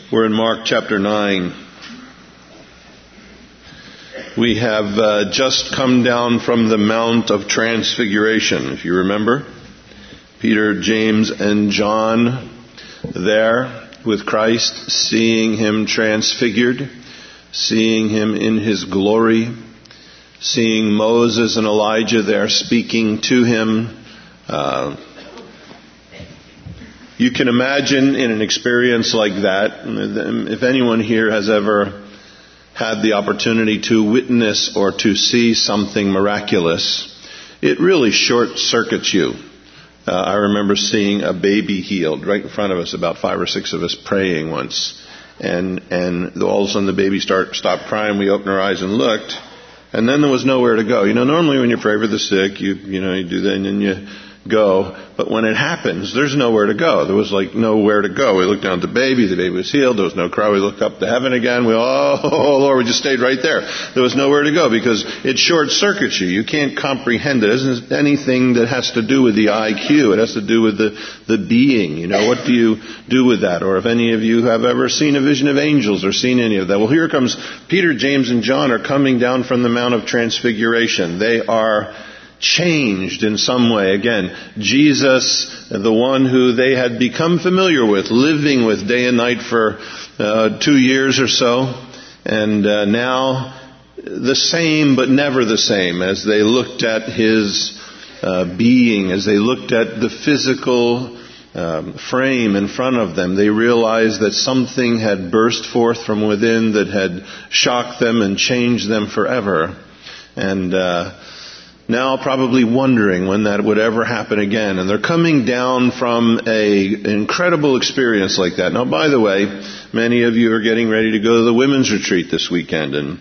We're in Mark chapter 9. We have just come down from the Mount of Transfiguration, if you remember. Peter, James, and John there with Christ, seeing Him transfigured, seeing Him in His glory, seeing Moses and Elijah there speaking to Him. You can imagine in an experience like that, if anyone here has ever had the opportunity to witness or to see something miraculous, it really short-circuits you. I remember seeing a baby healed right in front of us, about 5 or 6 of us praying once. And all of a sudden the baby stopped crying. We opened our eyes and looked. And then there was nowhere to go. Normally when you pray for the sick, you do that and then you go. But when it happens, there's nowhere to go. There was nowhere to go. We looked down at the baby was healed. There was no cry. We looked up to heaven again. Oh Lord, we just stayed right there. There was nowhere to go because it short-circuits you. You can't comprehend it. It isn't anything that has to do with the IQ. It has to do with the being. What do you do with that? Or if any of you have ever seen a vision of angels or seen any of that. Well, here comes Peter, James, and John are coming down from the Mount of Transfiguration. They are changed in some way. Again, Jesus, the one who they had become familiar with, living with day and night for 2 years or so, and now the same but never the same as they looked at His being, as they looked at the physical frame in front of them. They realized that something had burst forth from within that had shocked them and changed them forever. And now probably wondering when that would ever happen again. And they're coming down from an incredible experience like that. Now, by the way, many of you are getting ready to go to the women's retreat this weekend. And,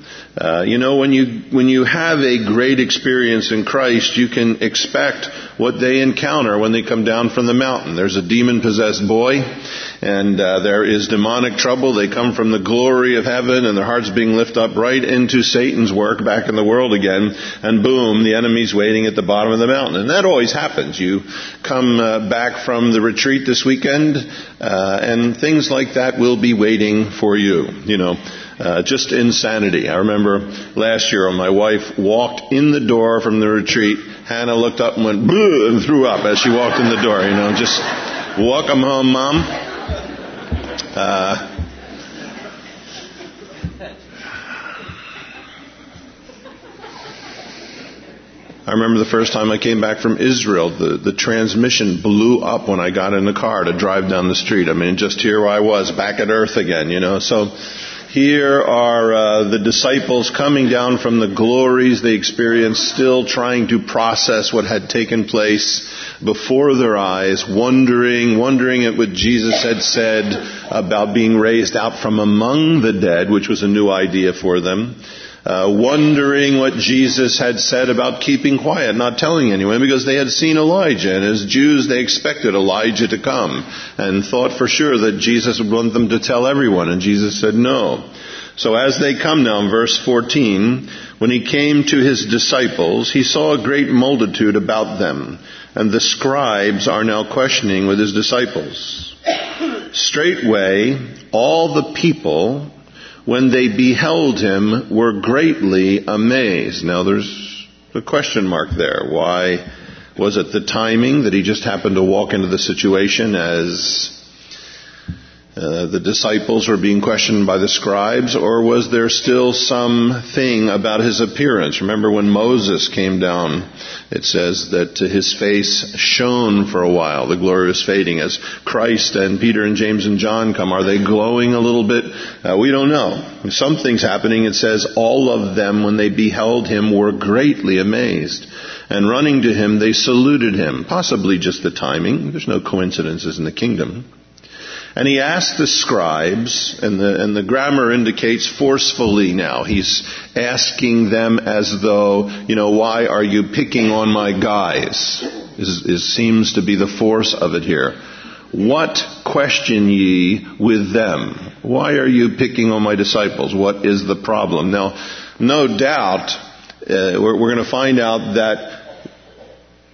when you have a great experience in Christ, you can expect what they encounter when they come down from the mountain. There's a demon-possessed boy, and there is demonic trouble. They come from the glory of heaven, and their hearts being lifted up right into Satan's work back in the world again. And boom, the enemy's waiting at the bottom of the mountain. And that always happens. You come back from the retreat this weekend, and things like that will be waiting for you. Just insanity. I remember last year when my wife walked in the door from the retreat, Hannah looked up and went bleh, and threw up as she walked in the door. Just welcome home, Mom. I remember the first time I came back from Israel, the transmission blew up when I got in the car to drive down the street. Just here I was, back at earth again, So here are the disciples coming down from the glories they experienced, still trying to process what had taken place before their eyes, wondering at what Jesus had said about being raised out from among the dead, which was a new idea for them. Wondering what Jesus had said about keeping quiet, not telling anyone, because they had seen Elijah, and as Jews they expected Elijah to come and thought for sure that Jesus would want them to tell everyone, and Jesus said no. So as they come now, in verse 14, when He came to His disciples, He saw a great multitude about them, and the scribes are now questioning with His disciples. Straightway all the people, when they beheld Him, were greatly amazed. Now there's a question mark there. Why? Was it the timing that He just happened to walk into the situation as the disciples were being questioned by the scribes, or was there still something about His appearance? Remember when Moses came down, it says that his face shone for a while. The glory was fading. As Christ and Peter and James and John come, are they glowing a little bit? We don't know. Something's happening. It says all of them, when they beheld Him, were greatly amazed. And running to Him, they saluted Him. Possibly just the timing. There's no coincidences in the kingdom. And He asked the scribes, and the grammar indicates forcefully now. He's asking them as though, why are you picking on my guys? Seems to be the force of it here. What question ye with them? Why are you picking on my disciples? What is the problem? Now, no doubt, we're going to find out that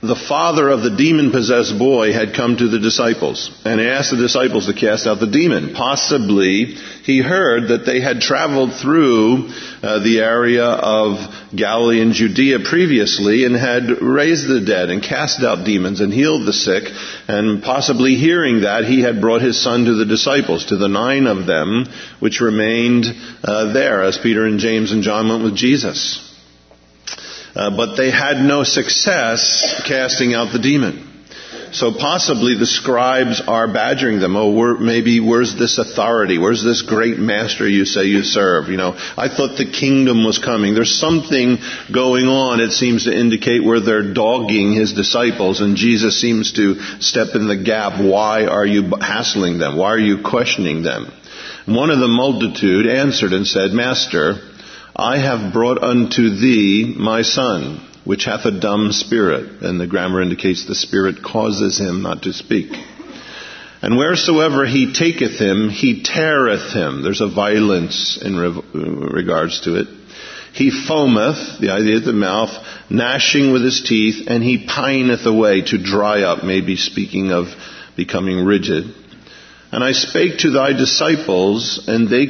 the father of the demon-possessed boy had come to the disciples and asked the disciples to cast out the demon. Possibly he heard that they had traveled through the area of Galilee and Judea previously and had raised the dead and cast out demons and healed the sick. And possibly hearing that, he had brought his son to the disciples, to the 9 of them which remained there as Peter and James and John went with Jesus. But they had no success casting out the demon. So possibly the scribes are badgering them. Where's this authority? Where's this great master you say you serve? I thought the kingdom was coming. There's something going on, it seems to indicate, where they're dogging his disciples, and Jesus seems to step in the gap. Why are you hassling them? Why are you questioning them? One of the multitude answered and said, Master, I have brought unto thee my son, which hath a dumb spirit. And the grammar indicates the spirit causes him not to speak. And wheresoever he taketh him, he teareth him. There's a violence in regards to it. He foameth, the idea of the mouth, gnashing with his teeth, and he pineth away, to dry up, maybe speaking of becoming rigid. And I spake to thy disciples, and they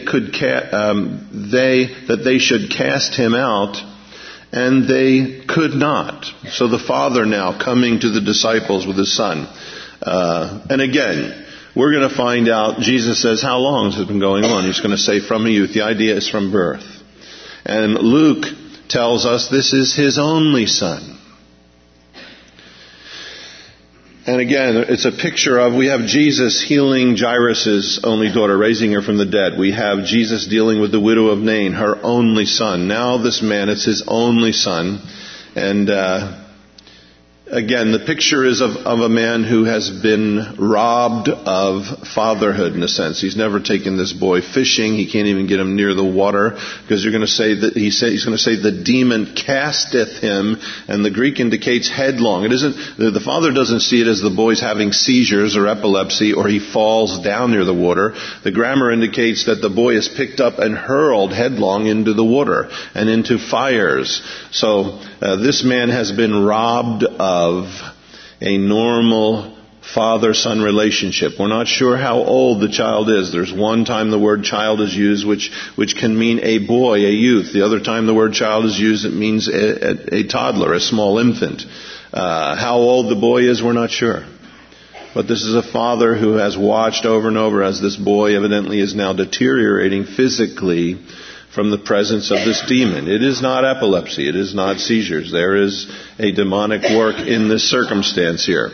should cast him out, and they could not. So the father now coming to the disciples with his son. And again, we're going to find out, Jesus says, how long has it been going on? He's going to say from a youth. The idea is from birth. And Luke tells us this is his only son. And again, it's a picture of, we have Jesus healing Jairus' only daughter, raising her from the dead. We have Jesus dealing with the widow of Nain, her only son. Now this man, it's his only son. And again, the picture is of a man who has been robbed of fatherhood in a sense. He's never taken this boy fishing. He can't even get him near the water, because you're going to say that he's going to say the demon casteth him, and the Greek indicates headlong. It isn't, the father doesn't see it as the boy's having seizures or epilepsy or he falls down near the water. The grammar indicates that the boy is picked up and hurled headlong into the water and into fires. So this man has been robbed of a normal father-son relationship. We're not sure how old the child is. There's one time the word child is used, which can mean a boy, a youth. The other time the word child is used, it means a toddler, a small infant. How old the boy is, we're not sure. But this is a father who has watched over and over as this boy evidently is now deteriorating physically from the presence of this demon. It is not epilepsy. It is not seizures. There is a demonic work in this circumstance here.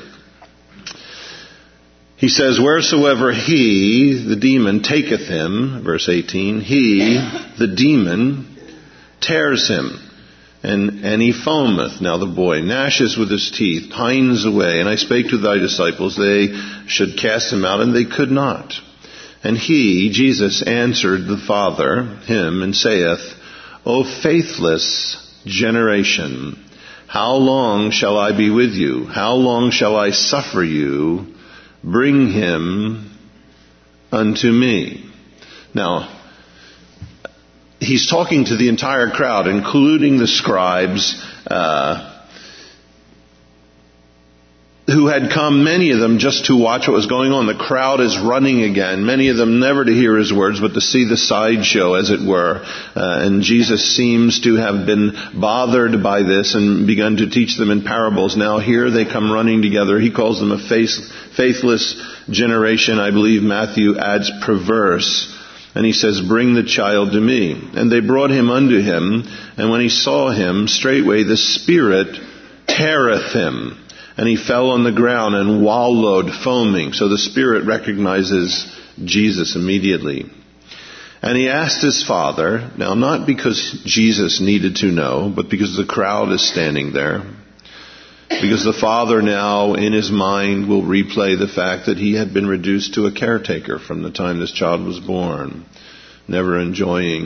He says, wheresoever he, the demon, taketh him, verse 18, he, the demon, tears him, and he foameth. Now the boy gnashes with his teeth, pines away. And I spake to thy disciples, they should cast him out, and they could not. And he, Jesus, answered the father, him, and saith, O faithless generation, how long shall I be with you? How long shall I suffer you? Bring him unto me. Now, he's talking to the entire crowd, including the scribes, who had come, many of them, just to watch what was going on. The crowd is running again. Many of them never to hear his words, but to see the sideshow, as it were. And Jesus seems to have been bothered by this and begun to teach them in parables. Now here they come running together. He calls them a faithless generation. I believe Matthew adds perverse. And he says, bring the child to me. And they brought him unto him. And when he saw him, straightway the spirit teareth him. And he fell on the ground and wallowed, foaming. So the spirit recognizes Jesus immediately. And he asked his father, now not because Jesus needed to know, but because the crowd is standing there. Because the father now, in his mind, will replay the fact that he had been reduced to a caretaker from the time this child was born, never enjoying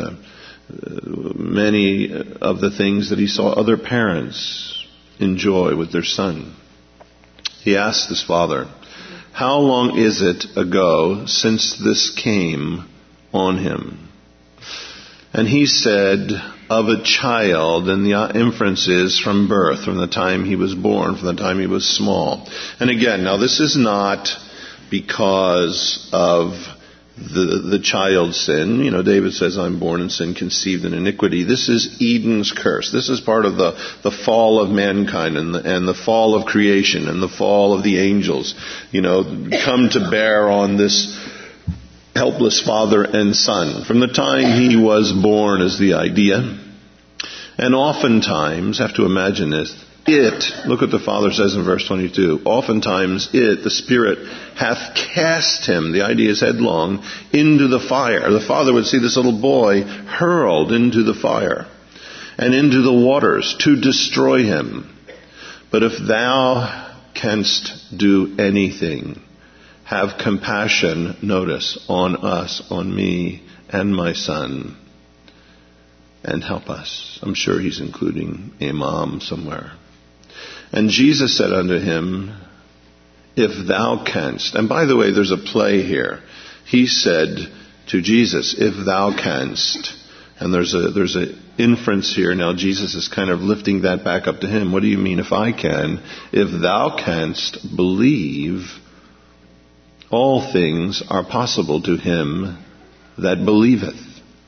many of the things that he saw other parents enjoy with their son. He asked his father, how long is it ago since this came on him? And he said, of a child, and the inference is from birth, from the time he was born, from the time he was small. And again, now this is not because of the child's sin. You know, David says, I'm born in sin, conceived in iniquity. This is Eden's curse. This is part of the fall of mankind and the fall of creation and the fall of the angels, you know, come to bear on this helpless father and son. From the time he was born is the idea. And oftentimes, have to imagine this, look what the Father says in verse 22, oftentimes the Spirit hath cast him, the idea is headlong, into the fire. The Father would see this little boy hurled into the fire and into the waters to destroy him. But if thou canst do anything, have compassion, notice, on us, on me and my son, and help us. I'm sure he's including a mom somewhere. And Jesus said unto him, if thou canst. And by the way, there's a play here. He said to Jesus, if thou canst. And there's a inference here. Now Jesus is kind of lifting that back up to him. What do you mean if I can? If thou canst believe, all things are possible to him that believeth.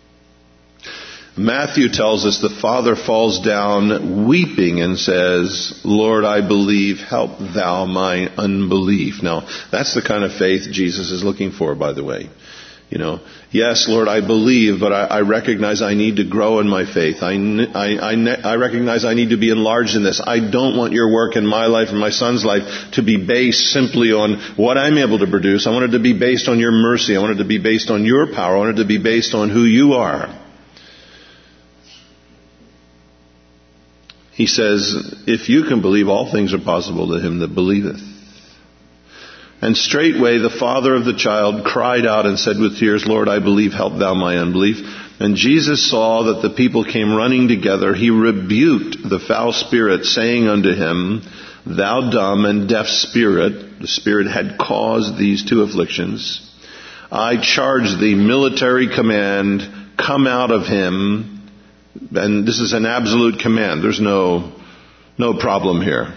Matthew tells us the father falls down weeping and says, Lord, I believe, help thou my unbelief. Now, that's the kind of faith Jesus is looking for, by the way. You know, yes, Lord, I believe, but I recognize I need to grow in my faith. I recognize I need to be enlarged in this. I don't want your work in my life and my son's life to be based simply on what I'm able to produce. I want it to be based on your mercy. I want it to be based on your power. I want it to be based on who you are. He says, if you can believe, all things are possible to him that believeth. And straightway the father of the child cried out and said with tears, Lord, I believe, help thou my unbelief. And Jesus saw that the people came running together. He rebuked the foul spirit, saying unto him, thou dumb and deaf spirit, the spirit had caused these two afflictions, I charge thee, military command, come out of him. And this is an absolute command. There's no problem here.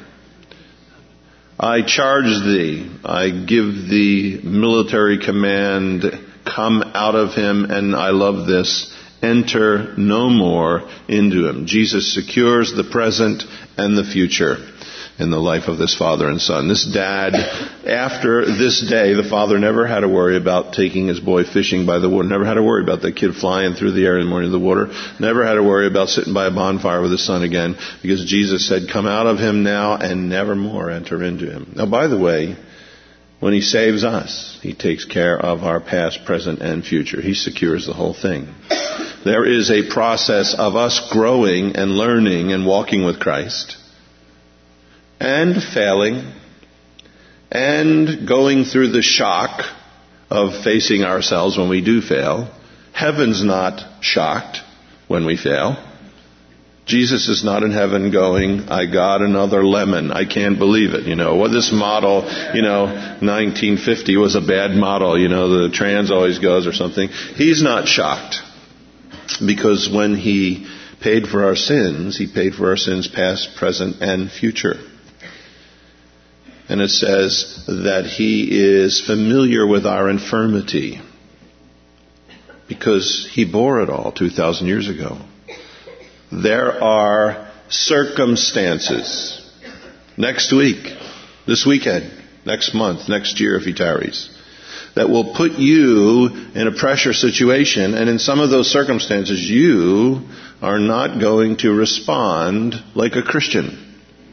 I charge thee, I give thee military command, come out of him, and I love this, enter no more into him. Jesus secures the present and the future in the life of this father and son. This dad, after this day, the father never had to worry about taking his boy fishing by the water, never had to worry about the kid flying through the air in the morning of the water, never had to worry about sitting by a bonfire with his son again, because Jesus said, come out of him now and never more enter into him. Now, by the way, when he saves us, he takes care of our past, present, and future. He secures the whole thing. There is a process of us growing and learning and walking with Christ, and failing, and going through the shock of facing ourselves when we do fail. Heaven's not shocked when we fail. Jesus is not in heaven going, I got another lemon. I can't believe it. You know, what this model, 1950 was a bad model. You know, the trans always goes or something. He's not shocked, because when he paid for our sins, he paid for our sins past, present, and future. And it says that he is familiar with our infirmity because he bore it all 2,000 years ago. There are circumstances next week, this weekend, next month, next year if he tarries, that will put you in a pressure situation, and in some of those circumstances you are not going to respond like a Christian.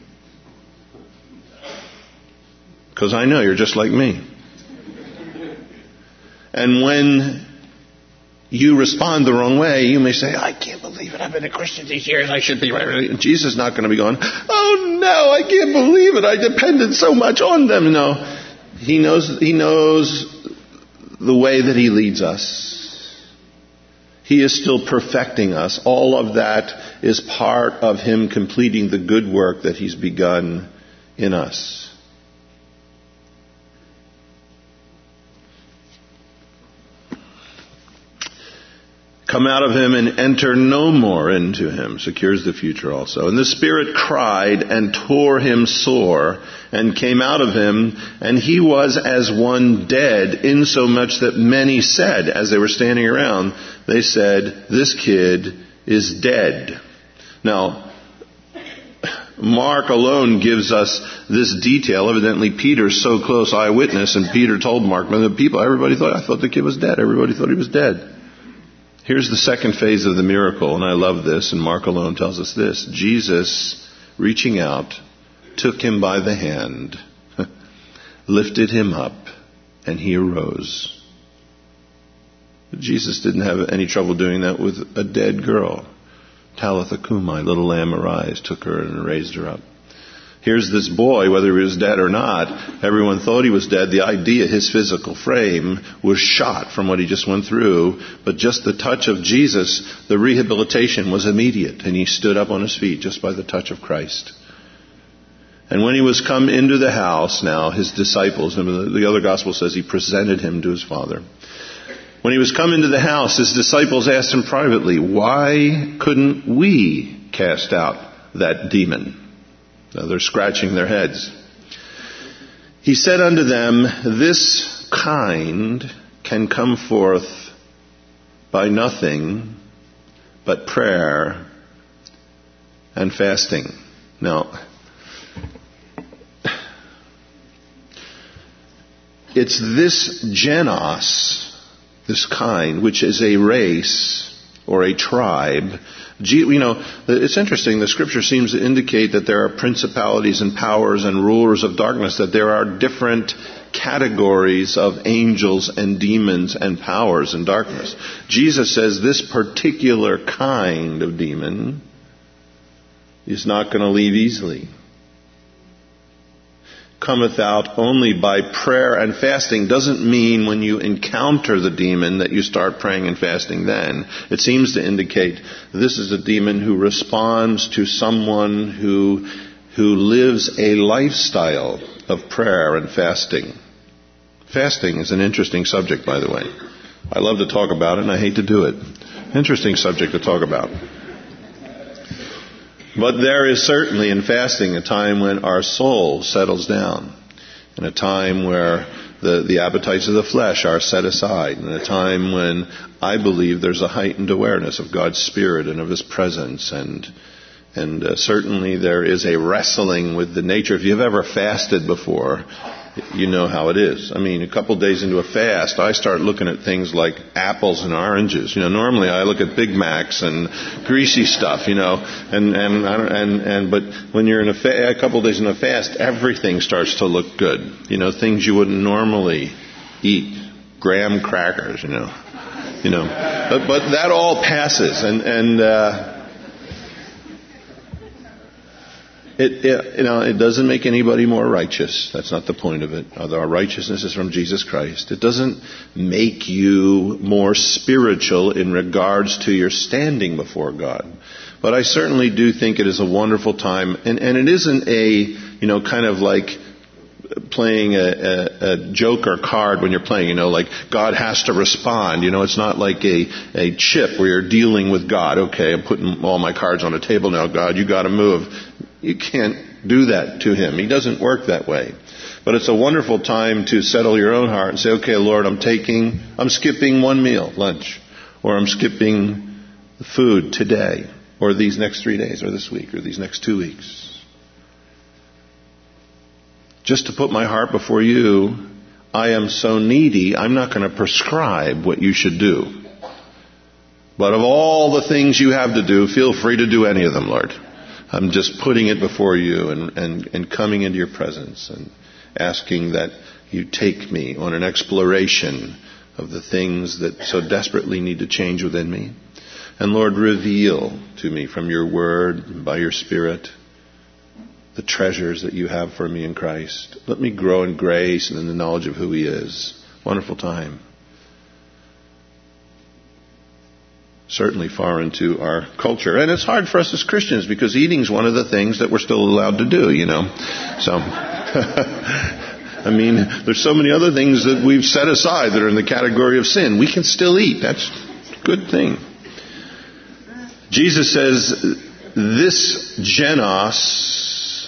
Because I know you're just like me. And when you respond the wrong way, you may say, I can't believe it. I've been a Christian these years. I should be right. And Jesus is not going to be going, oh no, I can't believe it. I depended so much on them. No. He knows the way that he leads us. He is still perfecting us. All of that is part of him completing the good work that he's begun in us. come out of him and enter no more into him. Secures the future also. And the spirit cried and tore him sore and came out of him, and he was as one dead, insomuch that many said, as they were standing around, they said, this kid is dead. Now, Mark alone gives us this detail. Evidently, Peter's so close eyewitness, and Peter told Mark, everybody thought, I thought the kid was dead. Everybody thought he was dead. Here's the second phase of the miracle, and I love this, and Mark alone tells us this. Jesus, reaching out, took him by the hand, lifted him up, and he arose. Jesus didn't have any trouble doing that with a dead girl. Talitha Cumi, little lamb arise, took her and raised her up. Here's this boy, whether he was dead or not, everyone thought he was dead. The idea, his physical frame, was shot from what he just went through. But just the touch of Jesus, the rehabilitation was immediate. And he stood up on his feet just by the touch of Christ. And when he was come into the house, now his disciples, the other gospel says he presented him to his father. When he was come into the house, his disciples asked him privately, why couldn't we cast out that demon? Now they're scratching their heads. He said unto them, this kind can come forth by nothing but prayer and fasting. Now, it's this genos, this kind, which is a race or a tribe. It's interesting. The scripture seems to indicate that there are principalities and powers and rulers of darkness, that there are different categories of angels and demons and powers in darkness. Jesus says this particular kind of demon is not going to leave easily. Cometh out only by prayer and fasting doesn't mean when you encounter the demon that you start praying and fasting then. It seems to indicate this is a demon who responds to someone who lives a lifestyle of prayer and fasting. Fasting is an interesting subject, by the way. I love to talk about it and I hate to do it. Interesting subject to talk about. But there is certainly in fasting a time when our soul settles down, and a time where the appetites of the flesh are set aside, and a time when I believe there's a heightened awareness of God's Spirit and of His presence, and certainly there is a wrestling with the nature. If you've ever fasted before, you know how it is. I mean, a couple of days into a fast, I start looking at things like apples and oranges. Normally I look at Big Macs and greasy stuff, but when you're in a couple of days in a fast, everything starts to look good. Things you wouldn't normally eat, graham crackers, But that all passes, It doesn't make anybody more righteous. That's not the point of it. Our righteousness is from Jesus Christ. It doesn't make you more spiritual in regards to your standing before God. But I certainly do think it is a wonderful time. And it isn't kind of like playing a joke or card when you're playing, like God has to respond. It's not like a chip where you're dealing with God. Okay, I'm putting all my cards on a table now. God, you got to move. You can't do that to Him. He doesn't work that way. But it's a wonderful time to settle your own heart and say, okay, Lord, I'm skipping one meal, lunch, or I'm skipping the food today, or these next 3 days, or this week, or these next 2 weeks. Just to put my heart before you, I am so needy, I'm not going to prescribe what you should do. But of all the things you have to do, feel free to do any of them, Lord. I'm just putting it before you and coming into your presence and asking that you take me on an exploration of the things that so desperately need to change within me. And Lord, reveal to me from your word and by your Spirit the treasures that you have for me in Christ. Let me grow in grace and in the knowledge of who He is. Wonderful time. Certainly far into our culture. And it's hard for us as Christians because eating's one of the things that we're still allowed to do, So, I mean, there's so many other things that we've set aside that are in the category of sin. We can still eat. That's a good thing. Jesus says, this genos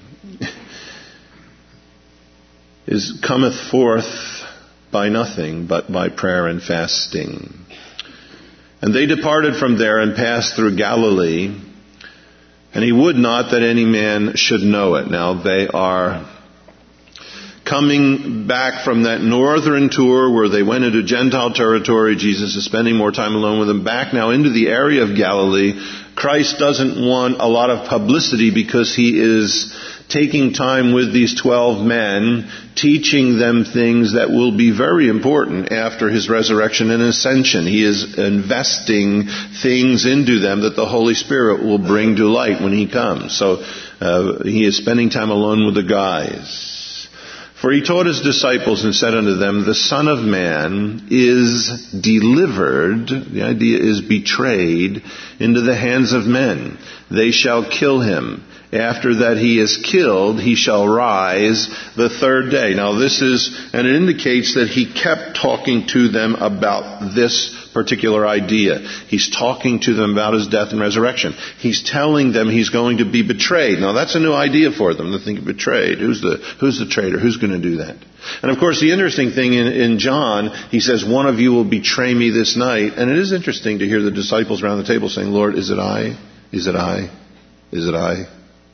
cometh forth by nothing but by prayer and fasting. And they departed from there and passed through Galilee, and he would not that any man should know it. Now they are coming back from that northern tour where they went into Gentile territory. Jesus is spending more time alone with them. Back now into the area of Galilee. Christ doesn't want a lot of publicity because he is taking time with these 12 men, teaching them things that will be very important after his resurrection and ascension. He is investing things into them that the Holy Spirit will bring to light when he comes. So he is spending time alone with the guys. For he taught his disciples and said unto them, the Son of Man is delivered, the idea is betrayed, into the hands of men. They shall kill him. After that he is killed, he shall rise the third day. Now and it indicates that he kept talking to them about this particular idea. He's talking to them about his death and resurrection. He's telling them he's going to be betrayed. Now that's a new idea for them to think of betrayed. Who's the traitor? Who's going to do that? And of course the interesting thing in John, he says, one of you will betray me this night. And it is interesting to hear the disciples around the table saying, Lord, is it I? Is it I? Is it I?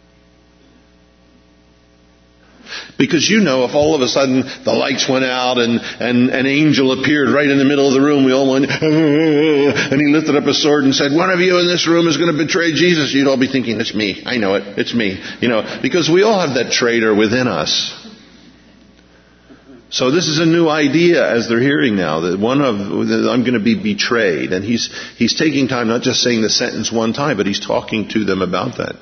Because if all of a sudden the lights went out and an angel appeared right in the middle of the room, we all went, and he lifted up a sword and said, one of you in this room is going to betray Jesus. You'd all be thinking, it's me. I know it. It's me. Because we all have that traitor within us. So this is a new idea as they're hearing now, that I'm going to be betrayed. And he's taking time, not just saying the sentence one time, but he's talking to them about that.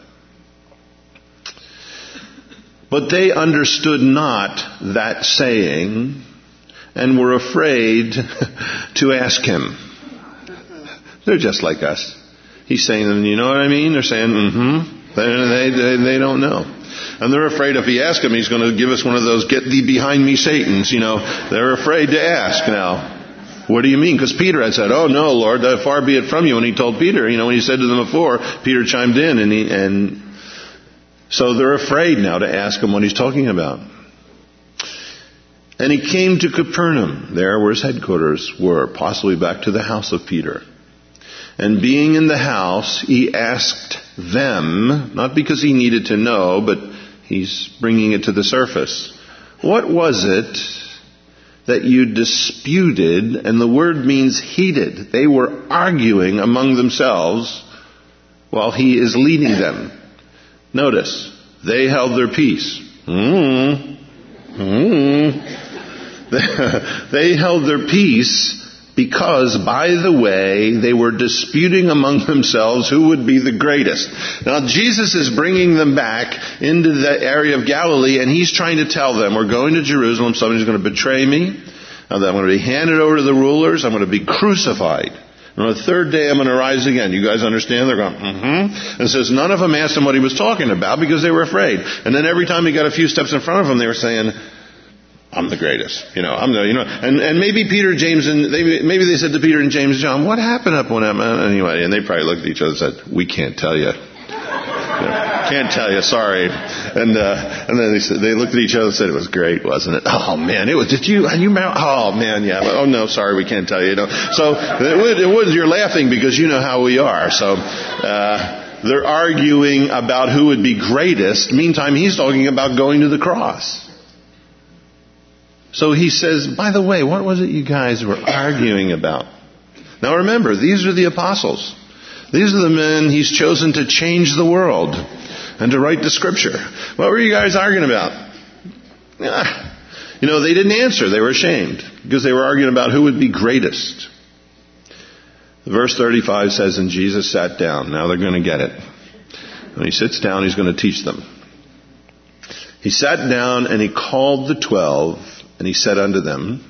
But they understood not that saying and were afraid to ask him. They're just like us. He's saying them, you know what I mean? They're saying, They don't know. And they're afraid if he asks him, he's going to give us one of those, get thee behind me, Satans. They're afraid to ask now. What do you mean? Because Peter had said, oh no, Lord, far be it from you. When he told Peter, when he said to them before, Peter chimed in so they're afraid now to ask him what he's talking about. And he came to Capernaum, there where his headquarters were, possibly back to the house of Peter. And being in the house, he asked them, not because he needed to know, but he's bringing it to the surface. What was it that you disputed? And the word means heated. They were arguing among themselves while he is leading them. Notice, they held their peace. They held their peace because, by the way, they were disputing among themselves who would be the greatest. Now, Jesus is bringing them back into the area of Galilee, and he's trying to tell them, we're going to Jerusalem, somebody's going to betray me, and I'm going to be handed over to the rulers, I'm going to be crucified. And on the third day, I'm going to rise again. You guys understand? They're going, And it says none of them asked him what he was talking about because they were afraid. And then every time he got a few steps in front of them, they were saying, I'm the greatest. And maybe Peter, James, and maybe they said to Peter and James and John, what happened up when anyway? And they probably looked at each other and said, we can't tell you. Can't tell you, sorry. And then they looked at each other and said, it was great, wasn't it? Oh man, it was, oh man, yeah. Oh no, sorry, we can't tell you. So you're laughing because you know how we are. So, they're arguing about who would be greatest. Meantime, he's talking about going to the cross. So he says, by the way, what was it you guys were arguing about? Now remember, these are the apostles. These are the men he's chosen to change the world and to write the scripture. What were you guys arguing about? They didn't answer. They were ashamed because they were arguing about who would be greatest. Verse 35 says, and Jesus sat down. Now they're going to get it. When he sits down, he's going to teach them. He sat down and he called the 12 and he said unto them,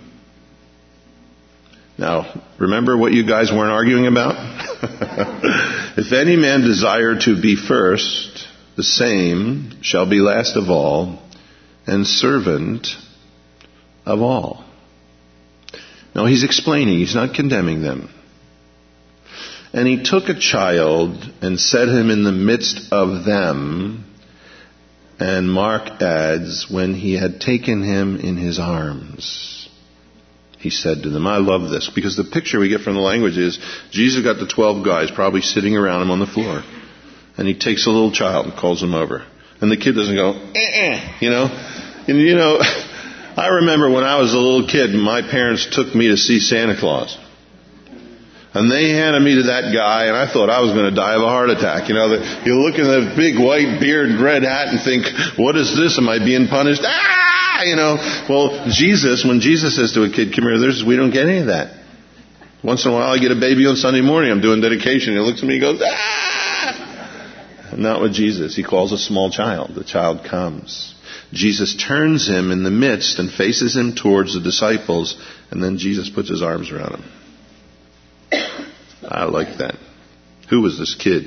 now, remember what you guys weren't arguing about? If any man desire to be first, the same shall be last of all and servant of all. Now, he's explaining. He's not condemning them. And he took a child and set him in the midst of them. And Mark adds, when he had taken him in his arms, he said to them, I love this, because the picture we get from the language is Jesus got the 12 guys probably sitting around him on the floor. And he takes a little child and calls him over. And the kid doesn't go, you know. And, you know, I remember when I was a little kid, my parents took me to see Santa Claus. And they handed me to that guy, and I thought I was going to die of a heart attack. You know, you look at the big white beard and red hat and think, what is this? Am I being punished? You know. Well, Jesus, when Jesus says to a kid, come here, we don't get any of that. Once in a while I get a baby on Sunday morning, I'm doing dedication, and he looks at me and goes, Not with Jesus. He calls a small child. The child comes. Jesus turns him in the midst and faces him towards the disciples, and then Jesus puts his arms around him. I like that. Who was this kid?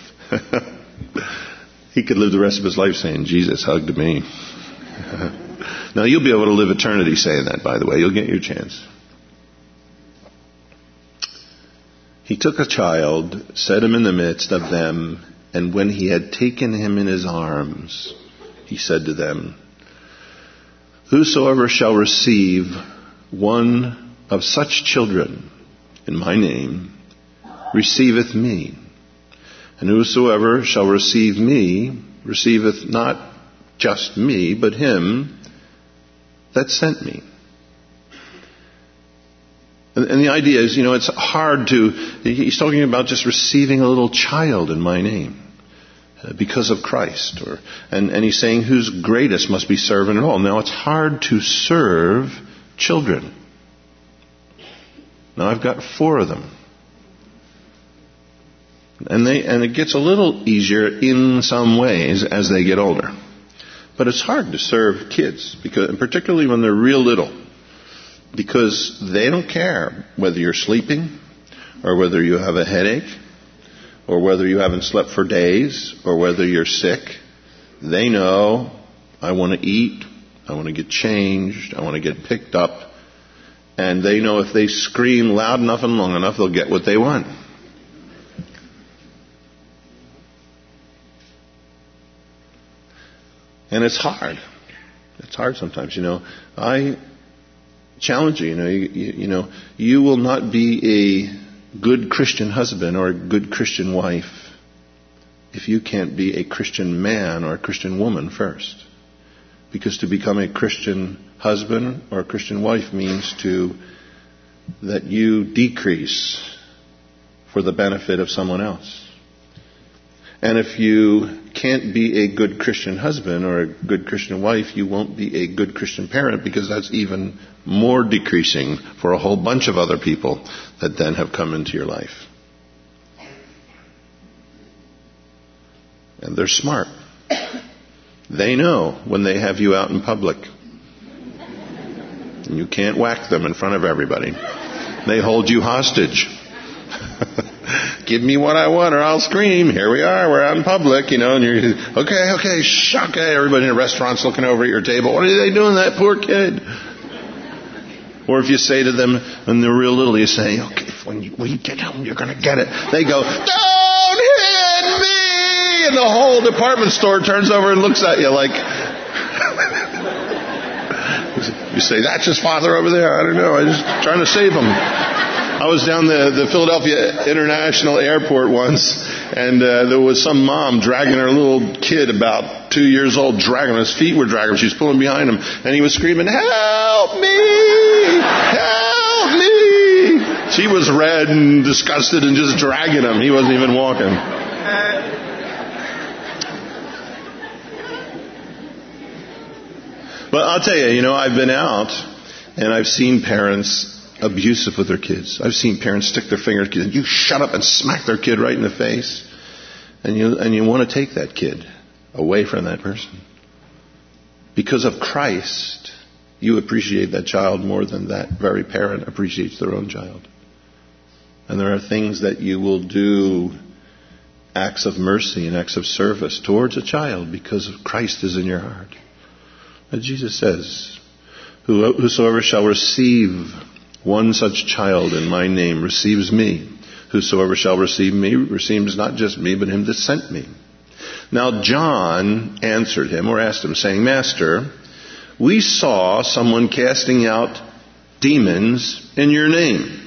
He could live the rest of his life saying, Jesus hugged me. Now, you'll be able to live eternity saying that, by the way. You'll get your chance. He took a child, set him in the midst of them, and when he had taken him in his arms, he said to them, whosoever shall receive one of such children in my name receiveth me. And whosoever shall receive me receiveth not just me, but him that sent me. And the idea is, you know, it's hard he's talking about just receiving a little child in my name because of Christ. And he's saying whose greatest must be servant at all. Now, it's hard to serve children. Now, I've got 4 of them. And it gets a little easier in some ways as they get older. But it's hard to serve kids, and particularly when they're real little. Because they don't care whether you're sleeping, or whether you have a headache, or whether you haven't slept for days, or whether you're sick. They know, I want to eat, I want to get changed, I want to get picked up. And they know if they scream loud enough and long enough, they'll get what they want. And it's hard. It's hard sometimes, you know. I challenge you, you know, you will not be a good Christian husband or a good Christian wife if you can't be a Christian man or a Christian woman first. Because to become a Christian husband or a Christian wife means that you decrease for the benefit of someone else. And if you can't be a good Christian husband or a good Christian wife, you won't be a good Christian parent, because that's even more decreasing for a whole bunch of other people that then have come into your life. And they're smart. They know when they have you out in public. And you can't whack them in front of everybody. They hold you hostage. Give me what I want or I'll scream. Here we are, we're out in public, you know, and you're, okay, everybody in the restaurant's looking over at your table. What are they doing, that poor kid? Or if you say to them, when they're real little, you say, okay, when you get home, you're going to get it. They go, don't hit me! And the whole department store turns over and looks at you like, you say, that's his father over there. I don't know, I'm just trying to save him. I was down the Philadelphia International Airport once, and there was some mom dragging her little kid, about 2 years old, dragging him. His feet were dragging him. She was pulling behind him, and he was screaming, help me! Help me! She was red and disgusted and just dragging him. He wasn't even walking. But I'll tell you, you know, I've been out, and I've seen parents abusive with their kids. I've seen parents stick their finger at kids. You shut up and smack their kid right in the face. And you want to take that kid away from that person. Because of Christ, you appreciate that child more than that very parent appreciates their own child. And there are things that you will do, acts of mercy and acts of service towards a child because Christ is in your heart. And Jesus says, whosoever shall receive one such child in my name receives me. Whosoever shall receive me receives not just me, but him that sent me. Now John answered him, or asked him, saying, Master, we saw someone casting out demons in your name.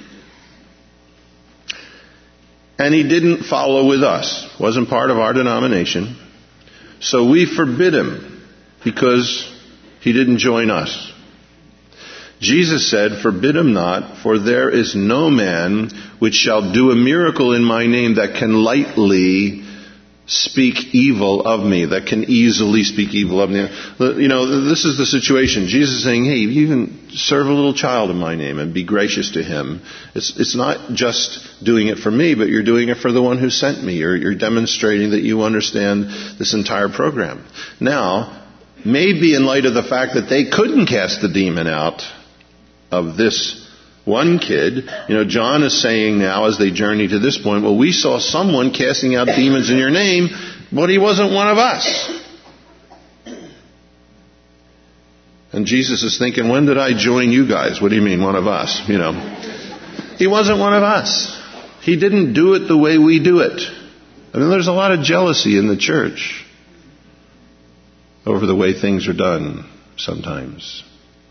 And he didn't follow with us, wasn't part of our denomination. So we forbid him because he didn't join us. Jesus said, Forbid him not, for there is no man which shall do a miracle in my name that can lightly speak evil of me, that can easily speak evil of me. You know, this is the situation. Jesus is saying, hey, you can serve a little child in my name and be gracious to him. It's not just doing it for me, but you're doing it for the one who sent me. You're demonstrating that you understand this entire program. Now, maybe in light of the fact that they couldn't cast the demon out of this one kid, you know, John is saying now as they journey to this point, well, we saw someone casting out demons in your name, but he wasn't one of us. And Jesus is thinking, when did I join you guys? What do you mean, one of us? You know, he wasn't one of us. He didn't do it the way we do it. I mean, there's a lot of jealousy in the church over the way things are done sometimes.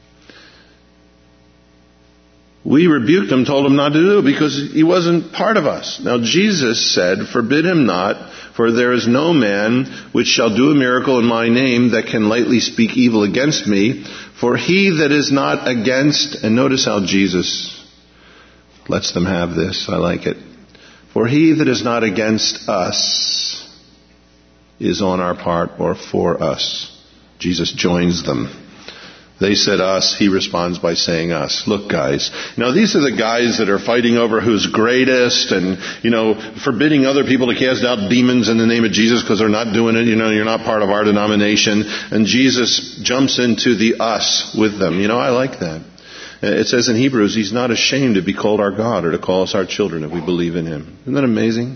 We rebuked him, told him not to do it because he wasn't part of us. Now Jesus said, Forbid him not, for there is no man which shall do a miracle in my name that can lightly speak evil against me. For he that is not against, and notice how Jesus lets them have this, I like it. For he that is not against us is on our part or for us. Jesus joins them. They said us, he responds by saying us. Look, guys, now these are the guys that are fighting over who's greatest and, you know, forbidding other people to cast out demons in the name of Jesus because they're not doing it. You know, you're not part of our denomination. And Jesus jumps into the us with them. You know, I like that. It says in Hebrews, he's not ashamed to be called our God or to call us our children if we believe in him. Isn't that amazing?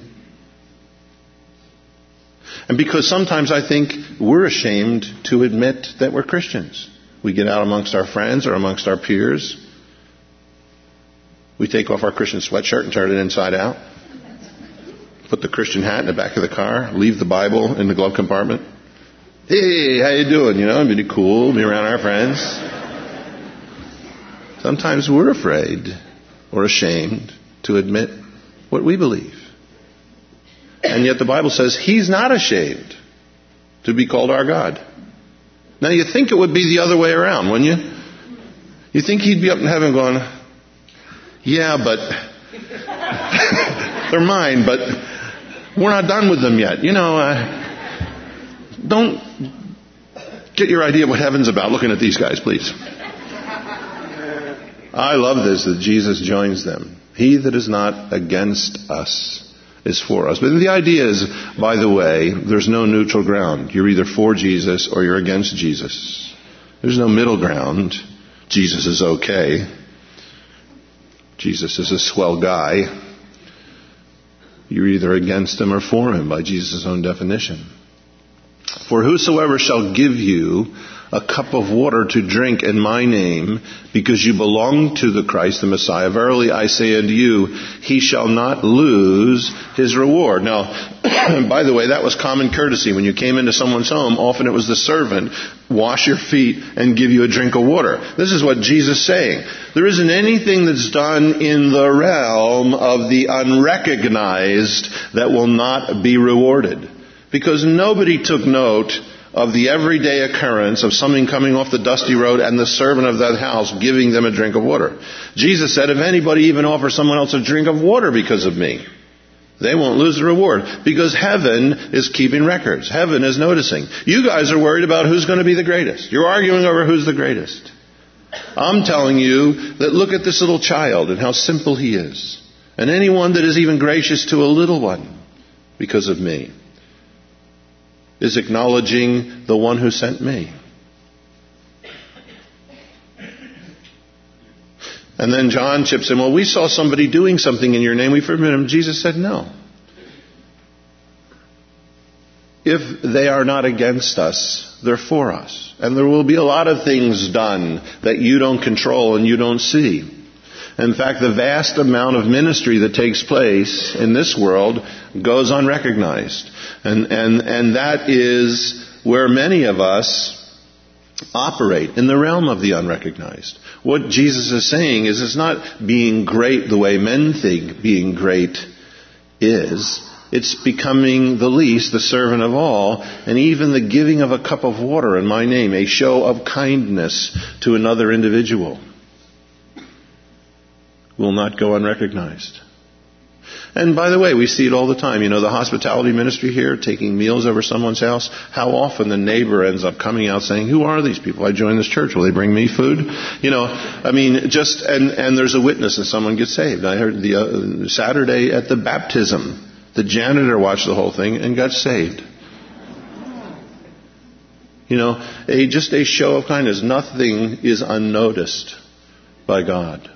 And because sometimes I think we're ashamed to admit that we're Christians. We get out amongst our friends or amongst our peers. We take off our Christian sweatshirt and turn it inside out. Put the Christian hat in the back of the car. Leave the Bible in the glove compartment. Hey, how you doing? You know, be cool, be around our friends. Sometimes we're afraid or ashamed to admit what we believe. And yet the Bible says he's not ashamed to be called our God. Now you think it would be the other way around, wouldn't you? You think he'd be up in heaven going, yeah, but they're mine, but we're not done with them yet. You know, don't get your idea of what heaven's about looking at these guys, please. I love this, that Jesus joins them. He that is not against us is for us. But the idea is, by the way, there's no neutral ground. You're either for Jesus or you're against Jesus. There's no middle ground. Jesus is okay. Jesus is a swell guy. You're either against him or for him by Jesus' own definition. For whosoever shall give you a cup of water to drink in my name, because you belong to the Christ, the Messiah, verily I say unto you, he shall not lose his reward. Now, by the way, that was common courtesy. When you came into someone's home, often it was the servant, wash your feet and give you a drink of water. This is what Jesus is saying. There isn't anything that's done in the realm of the unrecognized that will not be rewarded. Because nobody took note of the everyday occurrence of something coming off the dusty road and the servant of that house giving them a drink of water. Jesus said, if anybody even offers someone else a drink of water because of me, they won't lose the reward. Because heaven is keeping records. Heaven is noticing. You guys are worried about who's going to be the greatest. You're arguing over who's the greatest. I'm telling you that look at this little child and how simple he is. And anyone that is even gracious to a little one because of me is acknowledging the one who sent me. And then John chips in, well, we saw somebody doing something in your name, we forbid him. Jesus said, no. If they are not against us, they're for us. And there will be a lot of things done that you don't control and you don't see. In fact, the vast amount of ministry that takes place in this world goes unrecognized. And that is where many of us operate, in the realm of the unrecognized. What Jesus is saying is it's not being great the way men think being great is. It's becoming the least, the servant of all, and even the giving of a cup of water in my name, a show of kindness to another individual, will not go unrecognized. And by the way, we see it all the time. You know, the hospitality ministry here, taking meals over someone's house, how often the neighbor ends up coming out saying, who are these people? I joined this church. Will they bring me food? You know, I mean, and there's a witness and someone gets saved. I heard the Saturday at the baptism, the janitor watched the whole thing and got saved. You know, just a show of kindness. Nothing is unnoticed by God.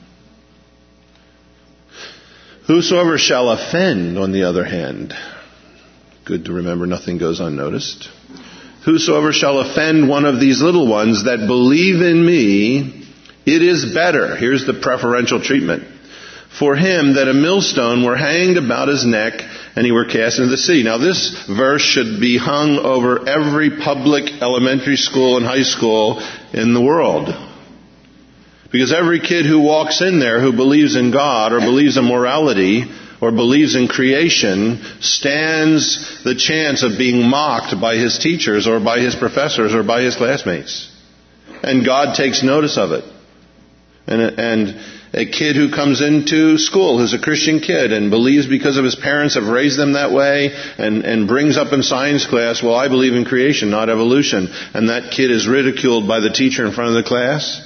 Whosoever shall offend, on the other hand, good to remember, nothing goes unnoticed. Whosoever shall offend one of these little ones that believe in me, it is better. Here's the preferential treatment. For him that a millstone were hanged about his neck and he were cast into the sea. Now this verse should be hung over every public elementary school and high school in the world. Because every kid who walks in there who believes in God or believes in morality or believes in creation stands the chance of being mocked by his teachers or by his professors or by his classmates. And God takes notice of it. And a kid who comes into school who's a Christian kid and believes because of his parents have raised them that way and brings up in science class, well, I believe in creation, not evolution. And that kid is ridiculed by the teacher in front of the class.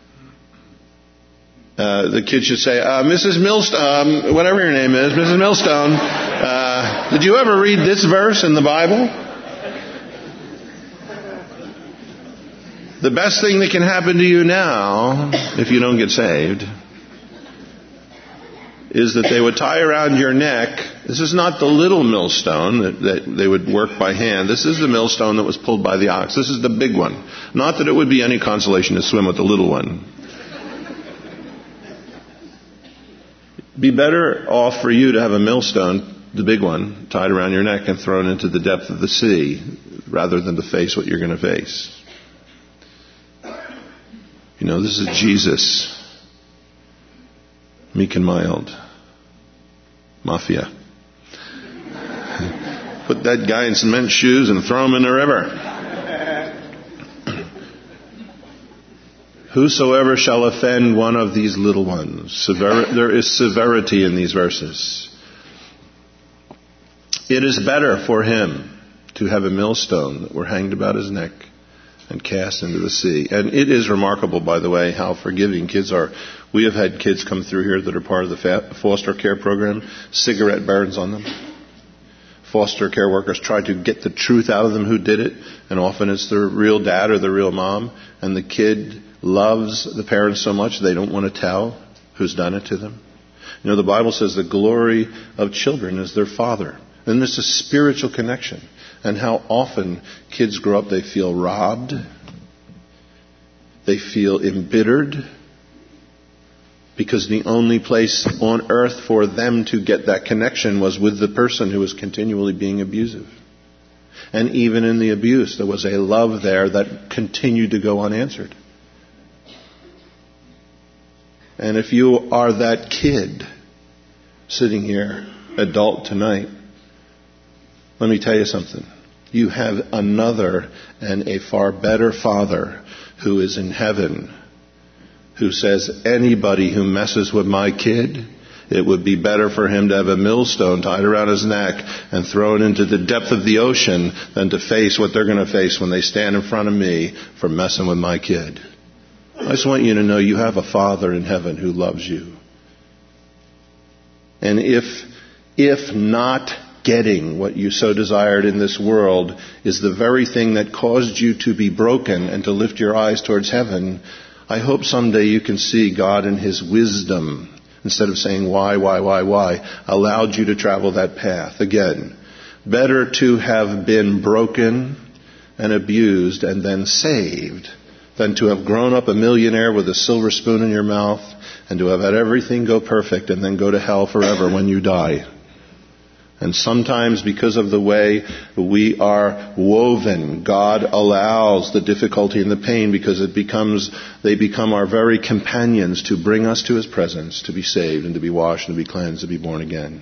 The kid should say, Mrs. Millstone, whatever your name is, Mrs. Millstone, did you ever read this verse in the Bible? The best thing that can happen to you now, if you don't get saved, is that they would tie around your neck. This is not the little millstone that they would work by hand. This is the millstone that was pulled by the ox. This is the big one. Not that it would be any consolation to swim with the little one. Be better off for you to have a millstone, the big one, tied around your neck and thrown into the depth of the sea, rather than to face what you're going to face. You know, this is Jesus. Meek and mild. Mafia. Put that guy in cement shoes and throw him in the river. Whosoever shall offend one of these little ones. There is severity in these verses. It is better for him to have a millstone that were hanged about his neck and cast into the sea. And it is remarkable, by the way, how forgiving kids are. We have had kids come through here that are part of the foster care program, cigarette burns on them. Foster care workers try to get the truth out of them who did it, and often it's the real dad or the real mom, and the kid loves the parents so much they don't want to tell who's done it to them. You know, the Bible says the glory of children is their father. And there's a spiritual connection. And how often kids grow up, they feel robbed. They feel embittered. Because the only place on earth for them to get that connection was with the person who was continually being abusive. And even in the abuse, there was a love there that continued to go unanswered. And if you are that kid sitting here, adult tonight, let me tell you something. You have another and a far better Father who is in heaven, who says, anybody who messes with my kid, it would be better for him to have a millstone tied around his neck and thrown into the depth of the ocean than to face what they're going to face when they stand in front of me for messing with my kid. I just want you to know you have a Father in heaven who loves you. And if not getting what you so desired in this world is the very thing that caused you to be broken and to lift your eyes towards heaven, I hope someday you can see God in His wisdom, instead of saying why, allowed you to travel that path. Again, better to have been broken and abused and then saved than to have grown up a millionaire with a silver spoon in your mouth and to have had everything go perfect and then go to hell forever when you die. And sometimes because of the way we are woven, God allows the difficulty and the pain because they become our very companions to bring us to His presence, to be saved and to be washed and to be cleansed, to be born again.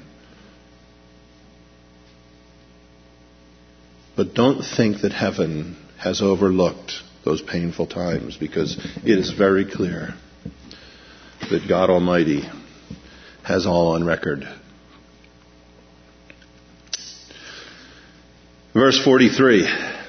But don't think that heaven has overlooked those painful times, because it is very clear that God Almighty has all on record. Verse 43.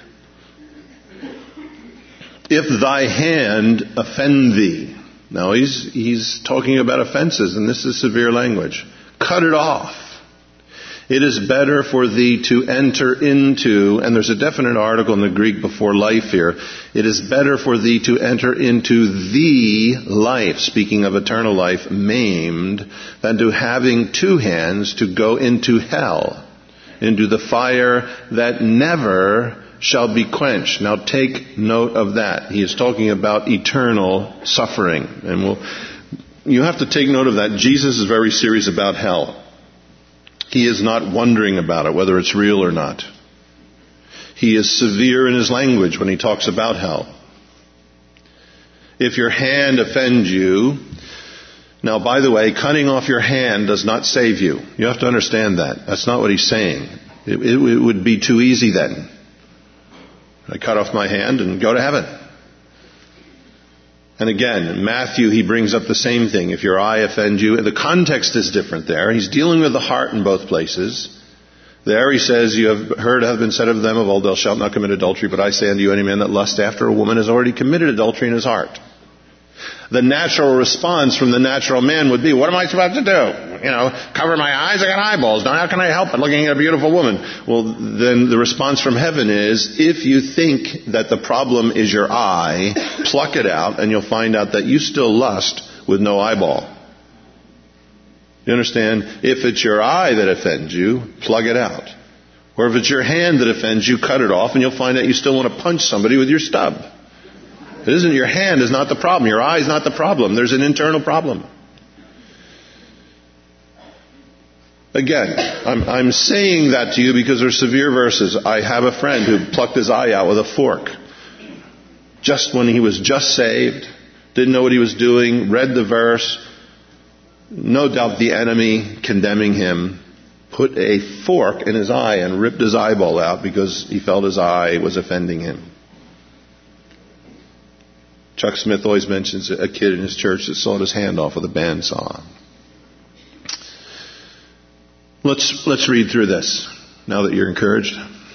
If thy hand offend thee. Now he's talking about offenses, and this is severe language. Cut it off. It is better for thee to enter into, and there's a definite article in the Greek before life here. It is better for thee to enter into the life, speaking of eternal life, maimed, than to having two hands to go into hell, into the fire that never shall be quenched. Now take note of that. He is talking about eternal suffering. And you have to take note of that. Jesus is very serious about hell. He is not wondering about it, whether it's real or not. He is severe in his language when he talks about hell. If your hand offends you, now by the way, cutting off your hand does not save you. You have to understand that. That's not what he's saying. It would be too easy then. I cut off my hand and go to heaven. And again, in Matthew, he brings up the same thing. If your eye offends you, the context is different there. He's dealing with the heart in both places. There he says, you have heard have been said of them of old, thou shalt not commit adultery, but I say unto you, any man that lusts after a woman has already committed adultery in his heart. The natural response from the natural man would be, what am I supposed to do? Cover my eyes, I got eyeballs. Now how can I help it looking at a beautiful woman? Well, then the response from heaven is, if you think that the problem is your eye, pluck it out and you'll find out that you still lust with no eyeball. You understand? If it's your eye that offends you, plug it out. Or if it's your hand that offends you, cut it off and you'll find out you still want to punch somebody with your stub. It isn't your hand is not the problem. Your eye is not the problem. There's an internal problem. Again, I'm saying that to you because they're severe verses. I have a friend who plucked his eye out with a fork. Just when he was just saved, didn't know what he was doing, read the verse. No doubt the enemy condemning him put a fork in his eye and ripped his eyeball out because he felt his eye was offending him. Chuck Smith always mentions a kid in his church that sawed his hand off with a bandsaw. Let's read through this, now that you're encouraged.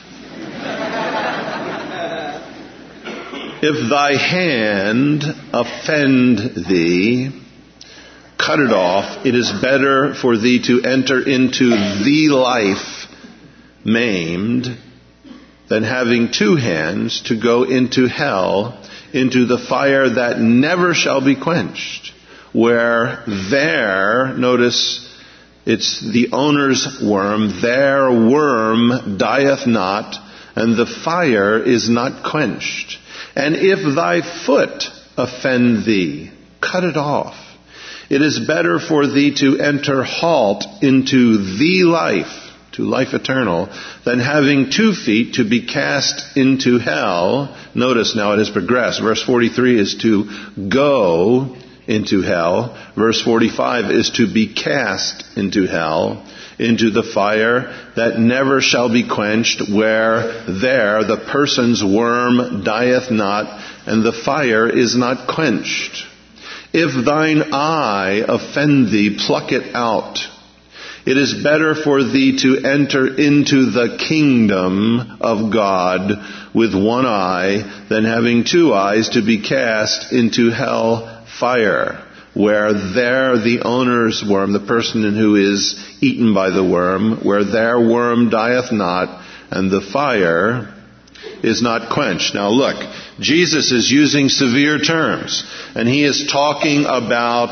If thy hand offend thee, cut it off. It is better for thee to enter into the life maimed than having two hands to go into hell, into the fire that never shall be quenched, where there, notice, it's the owner's worm, their worm dieth not, and the fire is not quenched. And if thy foot offend thee, cut it off. It is better for thee to enter halt into the life, to life eternal, than having 2 feet to be cast into hell. Notice now it has progressed. Verse 43 is to go into hell. Verse 45 is to be cast into hell, into the fire that never shall be quenched, where there the person's worm dieth not, and the fire is not quenched. If thine eye offend thee, pluck it out. It is better for thee to enter into the kingdom of God with one eye than having 2 eyes to be cast into hell fire, where there the owner's worm, the person who is eaten by the worm, where their worm dieth not, and the fire is not quenched. Now look, Jesus is using severe terms, and he is talking about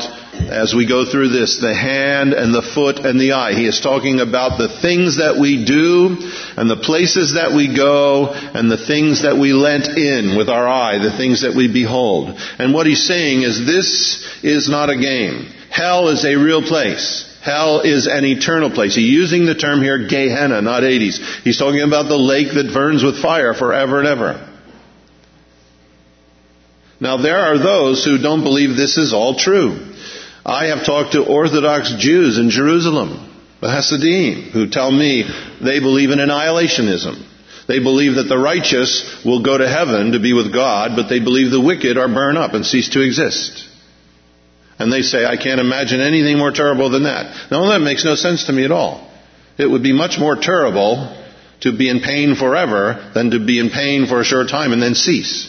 as we go through this, the hand and the foot and the eye. He is talking about the things that we do and the places that we go and the things that we let in with our eye, the things that we behold. And what he's saying is this is not a game. Hell is a real place. Hell is an eternal place. He's using the term here, Gehenna, not Hades. He's talking about the lake that burns with fire forever and ever. Now there are those who don't believe this is all true. I have talked to Orthodox Jews in Jerusalem, the Hasidim, who tell me they believe in annihilationism. They believe that the righteous will go to heaven to be with God, but they believe the wicked are burned up and cease to exist. And they say, I can't imagine anything more terrible than that. No, that makes no sense to me at all. It would be much more terrible to be in pain forever than to be in pain for a short time and then cease.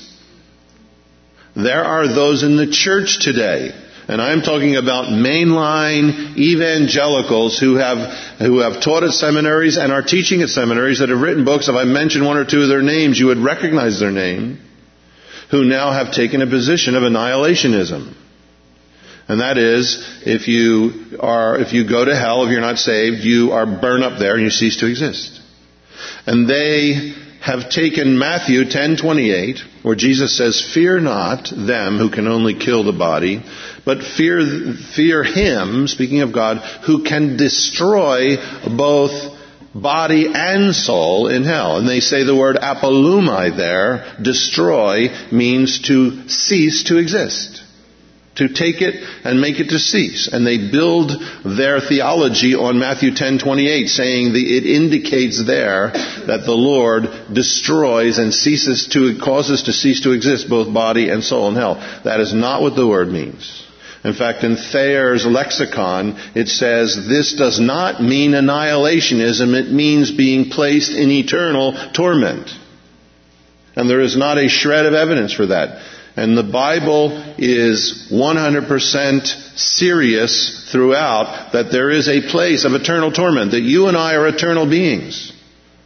There are those in the church today, and I'm talking about mainline evangelicals who have taught at seminaries and are teaching at seminaries that have written books. If I mention one or two of their names, you would recognize their name, who now have taken a position of annihilationism. And that is, if you go to hell, if you're not saved, you are burned up there and you cease to exist. And they have taken Matthew 10:28, where Jesus says, fear not them who can only kill the body, but fear him, speaking of God, who can destroy both body and soul in hell. And they say the word apolumai there, destroy, means to cease to exist. To take it and make it to cease. And they build their theology on Matthew 10:28, saying it indicates there that the Lord destroys and causes to cease to exist both body and soul in hell. That is not what the word means. In fact, in Thayer's lexicon, it says this does not mean annihilationism. It means being placed in eternal torment. And there is not a shred of evidence for that. And the Bible is 100% serious throughout that there is a place of eternal torment, that you and I are eternal beings,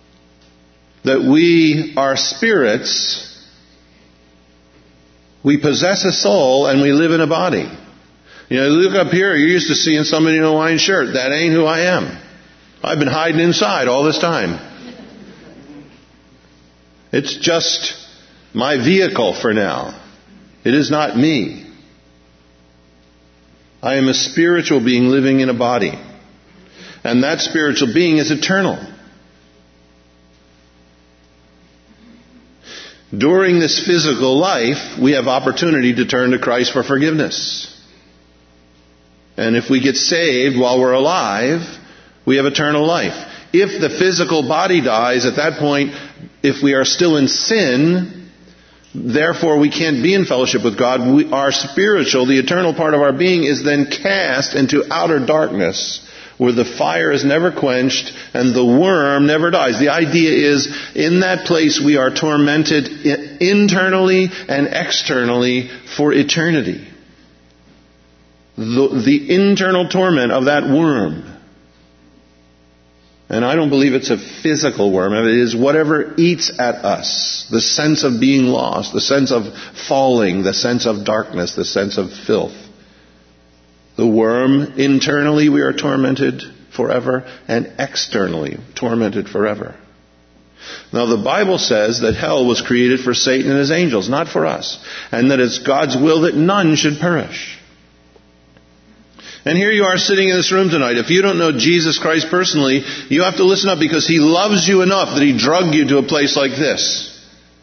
that we are spirits, we possess a soul, and we live in a body. You know, look up here, you're used to seeing somebody in a Hawaiian shirt. That ain't who I am. I've been hiding inside all this time. It's just my vehicle for now. It is not me. I am a spiritual being living in a body. And that spiritual being is eternal. During this physical life, we have opportunity to turn to Christ for forgiveness. And if we get saved while we're alive, we have eternal life. If the physical body dies, at that point, if we are still in sin, therefore we can't be in fellowship with God. Our spiritual, the eternal part of our being, is then cast into outer darkness, where the fire is never quenched and the worm never dies. The idea is, in that place we are tormented internally and externally for eternity. The internal torment of that worm. And I don't believe it's a physical worm. It is whatever eats at us. The sense of being lost, the sense of falling, the sense of darkness, the sense of filth. The worm, internally we are tormented forever, and externally tormented forever. Now the Bible says that hell was created for Satan and his angels, not for us. And that it's God's will that none should perish. And here you are sitting in this room tonight. If you don't know Jesus Christ personally, you have to listen up, because He loves you enough that He drugged you to a place like this.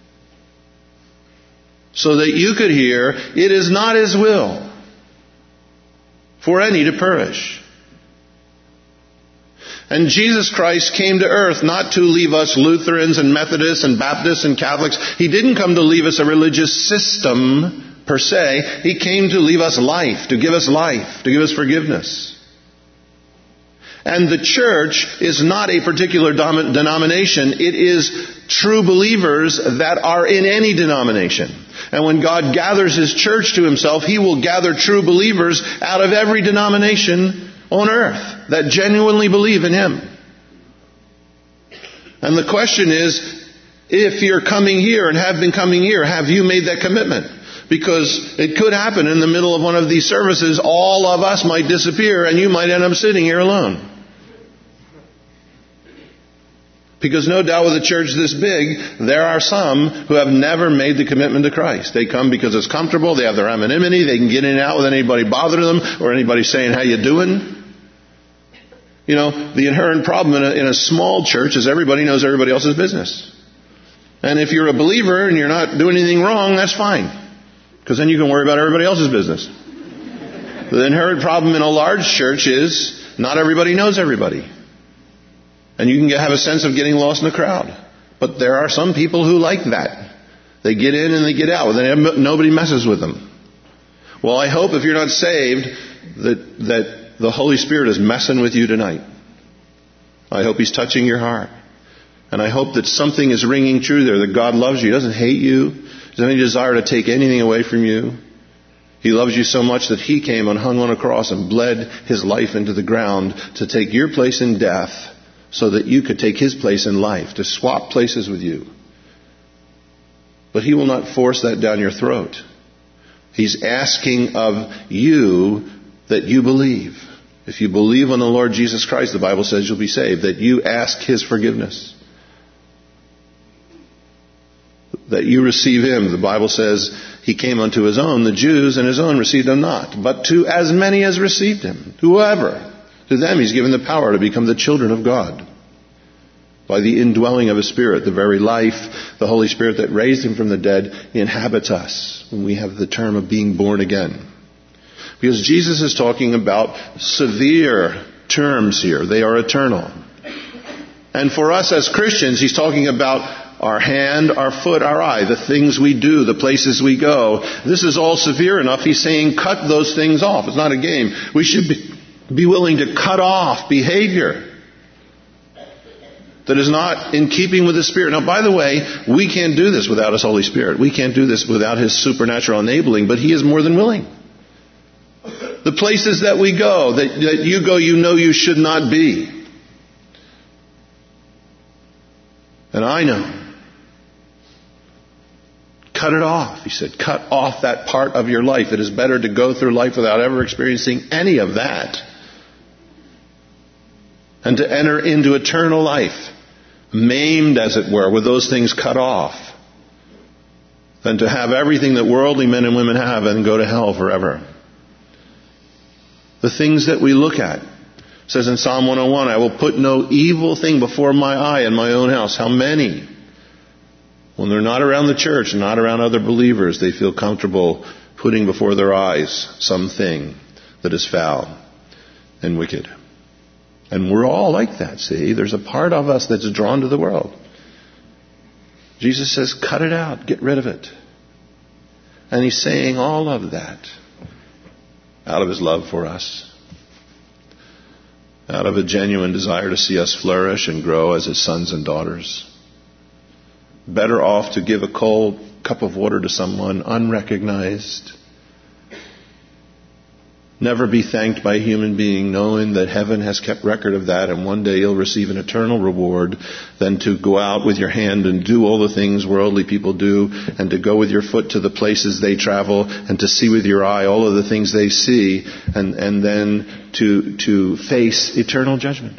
So that you could hear, it is not His will for any to perish. And Jesus Christ came to earth not to leave us Lutherans and Methodists and Baptists and Catholics. He didn't come to leave us a religious system per se. He came to leave us life, to give us forgiveness. And the church is not a particular denomination. It is true believers that are in any denomination. And when God gathers His church to Himself, He will gather true believers out of every denomination on earth that genuinely believe in Him. And the question is, if you're coming here and have been coming here, have you made that commitment? Because it could happen in the middle of one of these services, all of us might disappear and you might end up sitting here alone. Because no doubt with a church this big, there are some who have never made the commitment to Christ. They come because it's comfortable, they have their anonymity, they can get in and out without anybody bothering them or anybody saying, how you doing? You know, the inherent problem in a small church is everybody knows everybody else's business. And if you're a believer and you're not doing anything wrong, that's fine. Because then you can worry about everybody else's business. The inherent problem in a large church is not everybody knows everybody. And you can have a sense of getting lost in the crowd. But there are some people who like that. They get in and they get out. And nobody messes with them. Well, I hope if you're not saved that the Holy Spirit is messing with you tonight. I hope He's touching your heart. And I hope that something is ringing true there, that God loves you. He doesn't hate you. He doesn't have any desire to take anything away from you. He loves you so much that He came and hung on a cross and bled His life into the ground to take your place in death, so that you could take His place in life, to swap places with you. But He will not force that down your throat. He's asking of you that you believe. If you believe on the Lord Jesus Christ, the Bible says you'll be saved. That you ask His forgiveness. That you receive Him. The Bible says He came unto His own, the Jews, and His own received Him not. But to as many as received Him, whoever, to them He's given the power to become the children of God. By the indwelling of His Spirit, the very life, the Holy Spirit that raised Him from the dead, inhabits us. When we have the term of being born again. Because Jesus is talking about severe terms here. They are eternal. And for us as Christians, He's talking about our hand, our foot, our eye, the things we do, the places we go. This is all severe enough. He's saying cut those things off. It's not a game. We should be willing to cut off behavior that is not in keeping with the Spirit. Now, by the way, we can't do this without His Holy Spirit. We can't do this without His supernatural enabling, but He is more than willing. The places that we go, that you go, you know you should not be. And I know. Cut it off. He said, cut off that part of your life. It is better to go through life without ever experiencing any of that, and to enter into eternal life, maimed as it were, with those things cut off, than to have everything that worldly men and women have and go to hell forever. The things that we look at. It says in Psalm 101, I will put no evil thing before my eye in my own house. How many? When they're not around the church and not around other believers, they feel comfortable putting before their eyes something that is foul and wicked. And we're all like that, see? There's a part of us that's drawn to the world. Jesus says, cut it out. Get rid of it. And He's saying all of that out of His love for us. Out of a genuine desire to see us flourish and grow as His sons and daughters. Better off to give a cold cup of water to someone unrecognized. Never be thanked by a human being, knowing that heaven has kept record of that and one day you'll receive an eternal reward, than to go out with your hand and do all the things worldly people do, and to go with your foot to the places they travel, and to see with your eye all of the things they see, and then to face eternal judgment.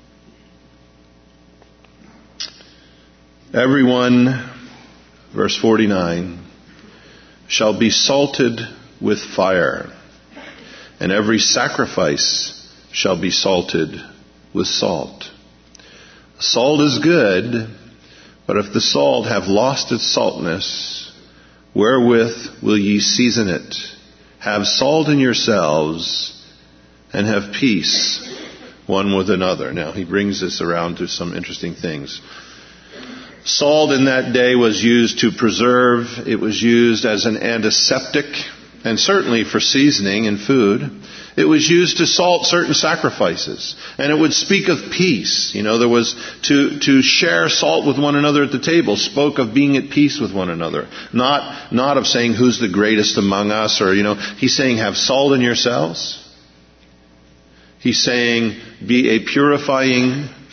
Everyone, verse 49, shall be salted with fire, and every sacrifice shall be salted with salt. Salt is good, but if the salt have lost its saltness, wherewith will ye season it? Have salt in yourselves, and have peace one with another. Now, he brings this around to some interesting things. Salt in that day was used to preserve. It was used as an antiseptic, and certainly for seasoning in food. It was used to salt certain sacrifices. And it would speak of peace. You know, there was to share salt with one another at the table, spoke of being at peace with one another. Not of saying who's the greatest among us, or, he's saying have salt in yourselves. He's saying be a purifying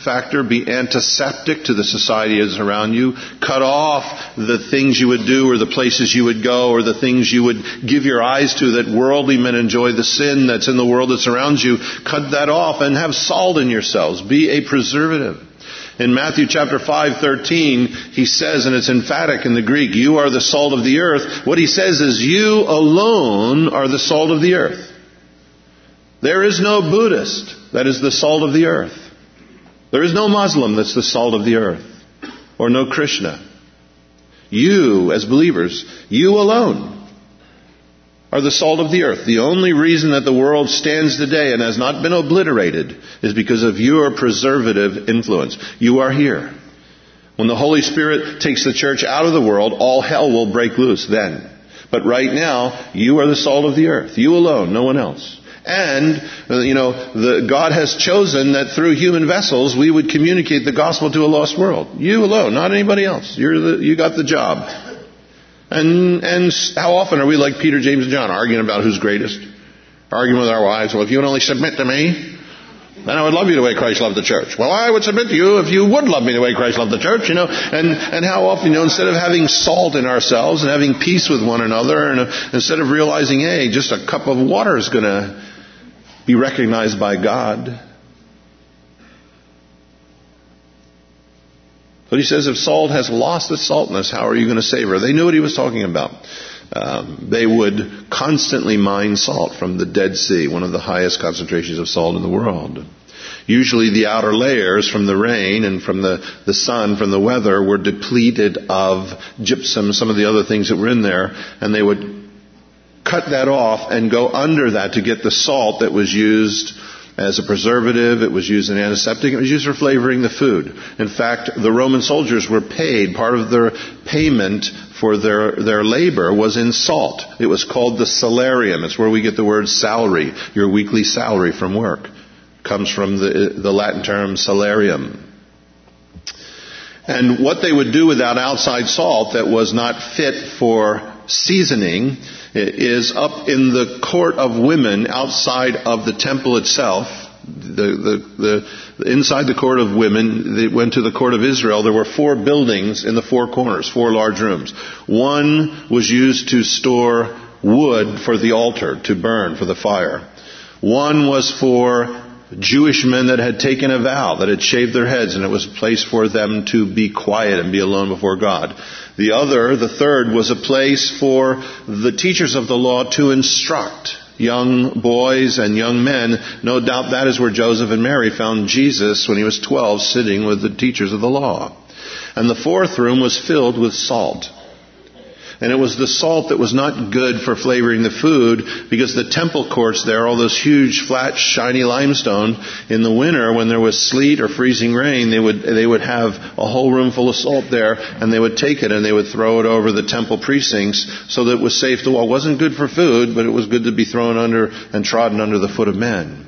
factor. Be antiseptic to the society that is around you. Cut off the things you would do or the places you would go or the things you would give your eyes to that worldly men enjoy, the sin that's in the world that surrounds you. Cut that off and have salt in yourselves. Be a preservative. In Matthew chapter 5:13, he says, and it's emphatic in the Greek, you are the salt of the earth. What he says is, you alone are the salt of the earth. There is no Buddhist that is the salt of the earth. There is no Muslim that's the salt of the earth. Or no Krishna. You, as believers, you alone are the salt of the earth. The only reason that the world stands today and has not been obliterated is because of your preservative influence. You are here. When the Holy Spirit takes the church out of the world, all hell will break loose then. But right now, you are the salt of the earth. You alone, no one else. And, God has chosen that through human vessels we would communicate the gospel to a lost world. You alone, not anybody else. You got the job. And how often are we like Peter, James, and John, arguing about who's greatest? Arguing with our wives, well, if you would only submit to me, then I would love you the way Christ loved the church. Well, I would submit to you if you would love me the way Christ loved the church, And how often, instead of having salt in ourselves and having peace with one another, and instead of realizing, hey, just a cup of water is going to be recognized by God. But he says, if salt has lost its saltness, how are you going to savor? They knew what he was talking about. They would constantly mine salt from the Dead Sea, one of the highest concentrations of salt in the world. Usually the outer layers from the rain and from the sun, from the weather, were depleted of gypsum, some of the other things that were in there, and they would cut that off and go under that to get the salt that was used as a preservative. It was used as an antiseptic. It was used for flavoring the food. In fact, the Roman soldiers were paid. Part of their payment for their labor was in salt. It was called the salarium. It's where we get the word salary, your weekly salary from work. It comes from the Latin term salarium. And what they would do without outside salt that was not fit for seasoning is up in the court of women outside of the temple itself. Inside the court of women, they went to the court of Israel. There were 4 buildings in the 4 corners, 4 large rooms. One was used to store wood for the altar, to burn for the fire. One was for Jewish men that had taken a vow, that had shaved their heads, and it was a place for them to be quiet and be alone before God. The third, was a place for the teachers of the law to instruct young boys and young men. No doubt that is where Joseph and Mary found Jesus when he was 12, sitting with the teachers of the law. And the 4th room was filled with salt. And it was the salt that was not good for flavoring the food, because the temple courts there, all those huge, flat, shiny limestone, in the winter when there was sleet or freezing rain, they would have a whole room full of salt there, and they would take it and they would throw it over the temple precincts so that it was safe to walk. It wasn't good for food, but it was good to be thrown under and trodden under the foot of men.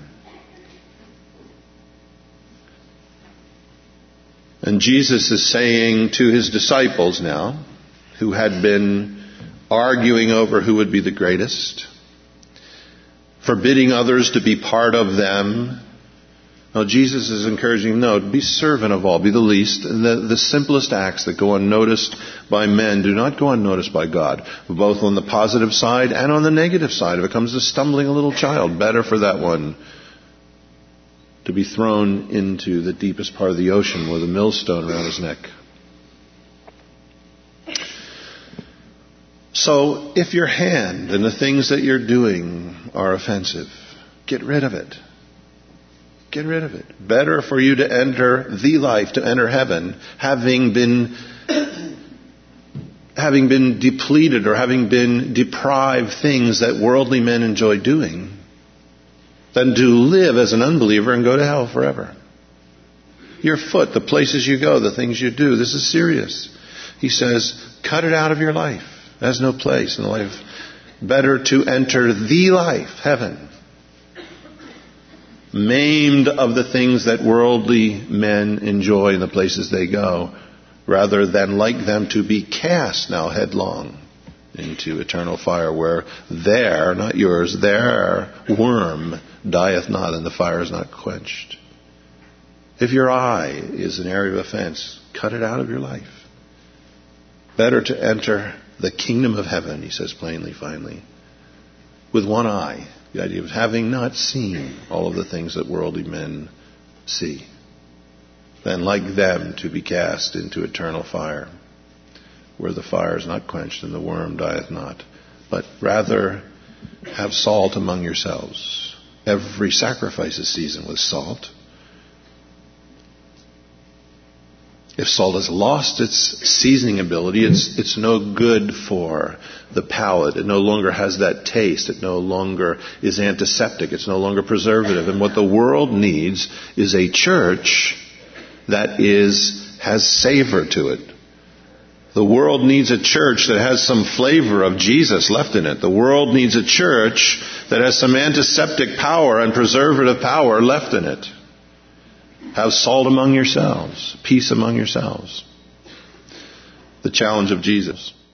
And Jesus is saying to his disciples now, who had been arguing over who would be the greatest, forbidding others to be part of them. Now Jesus is encouraging, no, be servant of all, be the least. The simplest acts that go unnoticed by men do not go unnoticed by God, both on the positive side and on the negative side. If it comes to stumbling a little child, better for that one to be thrown into the deepest part of the ocean with a millstone around his neck. So, if your hand and the things that you're doing are offensive, get rid of it. Get rid of it. Better for you to enter the life, to enter heaven, having been depleted or having been deprived things that worldly men enjoy doing, than to live as an unbeliever and go to hell forever. Your foot, the places you go, the things you do, this is serious. He says, cut it out of your life. It has no place in life. Better to enter the life, heaven, maimed of the things that worldly men enjoy in the places they go, rather than like them to be cast now headlong into eternal fire, where their, not yours, their worm dieth not and the fire is not quenched. If your eye is an area of offense, cut it out of your life. Better to enter the kingdom of heaven, he says plainly, finally, with one eye. The idea of having not seen all of the things that worldly men see, than like them to be cast into eternal fire, where the fire is not quenched and the worm dieth not, but rather have salt among yourselves. Every sacrifice is seasoned with salt. If salt has lost its seasoning ability, it's no good for the palate. It no longer has that taste. It no longer is antiseptic. It's no longer preservative. And what the world needs is a church that has savor to it. The world needs a church that has some flavor of Jesus left in it. The world needs a church that has some antiseptic power and preservative power left in it. Have salt among yourselves, peace among yourselves. The challenge of Jesus.